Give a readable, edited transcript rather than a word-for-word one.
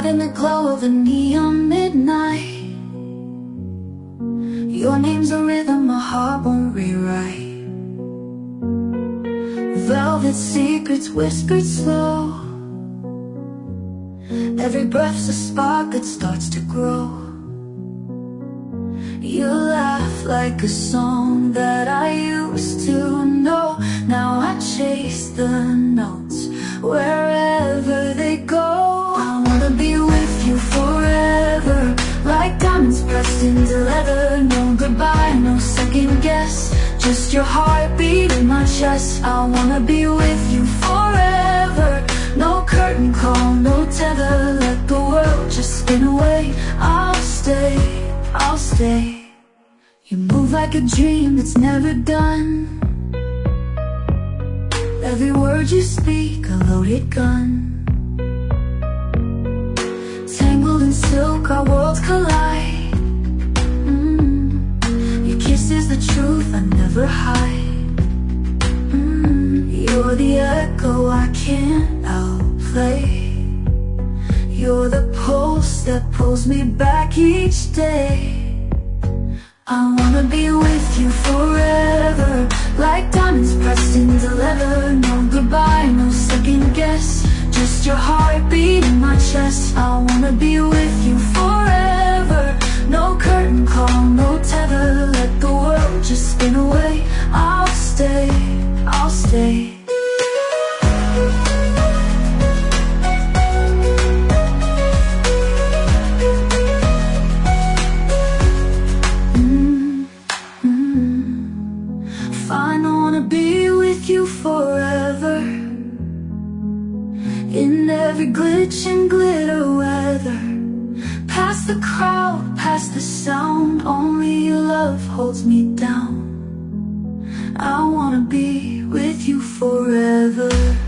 in the glow of a neon midnight. Your name's a rhythm my heart won't rewrite. Velvet secrets whispered slow. Every breath's a spark that starts to grow. You laugh like a song that I used to know. Now I chase the notes wherever they go. I wanna be with you forever, like diamonds pressed into leather. No goodbye, no second guess, just your heartbeat in my chest. I wanna be with you forever. No curtain call, no tether. Let the world just spin away. I'll stay, I'll stay. You move like a dream that's never done. Every word you speak, a loaded gun. Tangled in silk, our worlds collide. Your kiss is the truth I never hide. You're the echo I can't outplay. You're the pulse that pulls me back each day. I wanna be with you forever, like diamonds pressed into leather. No goodbye, no second guess, just your heartbeat in my chest. I wanna be with you forever. No curtain call, no tether. Let the world just spin away. I'll stay, I'll stay. Fine, I wanna be with you forever, in every glitch and glitter weather. Past the crowd, past the sound, only your love holds me down. I wanna be with you forever.